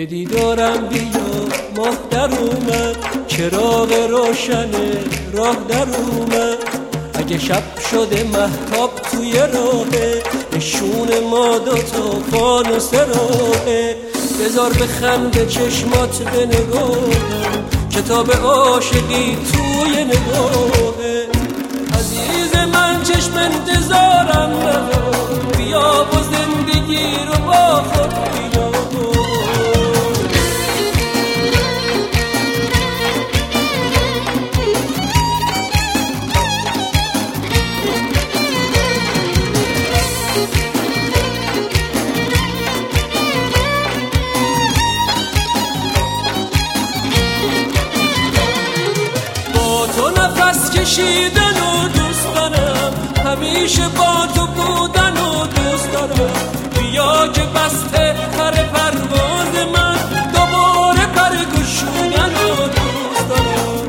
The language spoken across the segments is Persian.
به دیدارم بیا ماه در اومد، چراغ روشن راه در اومد. اگه شب شده مهتاب توی راهه، نشون ما دوتا فانوس راهه. بذار بخنده چشمات به نگاهم، کتاب عاشقی توی نگاهه. عزیز من چشم انتظارم ندار، بیا با زندگی رو با خود بیا. کشیدن و دوست دارم، همیشه با تو بودن و دوست دارم. بیا که بسته پر پرواز من، دوباره پر گشودن و دوست دارم.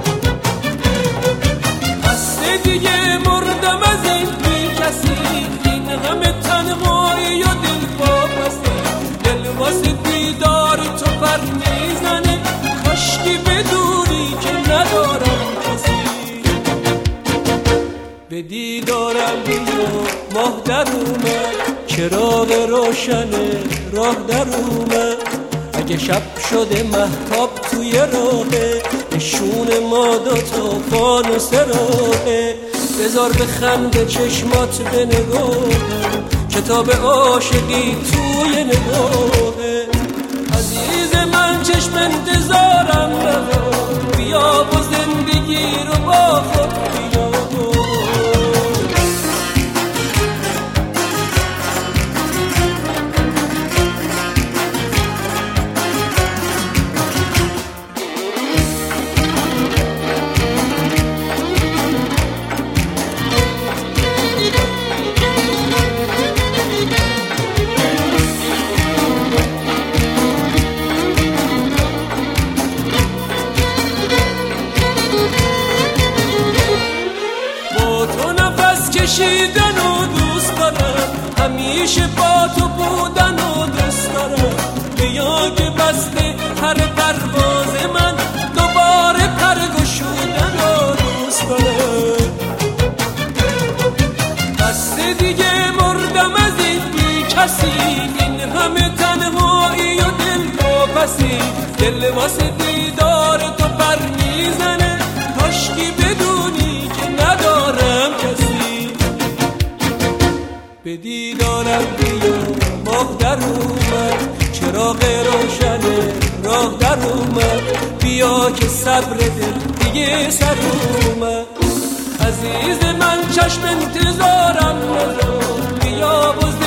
بسته دیگه مردم از این بی کسی، این همه تنهایی و دل واپسی. دل واسه دیدار تو پر میزنه، کاشکی بدونی که ندارم. به دیدارم بیا ماه در اومد، چراغ روشن راه در اومد. اگه شب شده مهتاب توی راهه، نشون ما دوتا فانوس راهه. بذار بخنده چشمات به نگاهم، کتاب عاشقی توی نگاهه. عزیز من چشم انتظارم ندار، بیا با زندگی رو با خود بیا. کشیدن و دوست دارم، همیشه با تو بودن و دوست دارم. بیا که بسته پر پرواز من، دوباره پر گشودن و دوست دارم. بسته دیگه مردم از این بی کسی، این همه تنهایی و دل واپسی. دل واسه دیدار تو پر میزنه، کاشکی بدونی که ندارم کسی. به دیدارم بیا ماه در اومد، چراغ روشن راه در اومد. بیا که صبر دل دیگه سر اومد. عزیز من چشم انتظارم ندار، بیا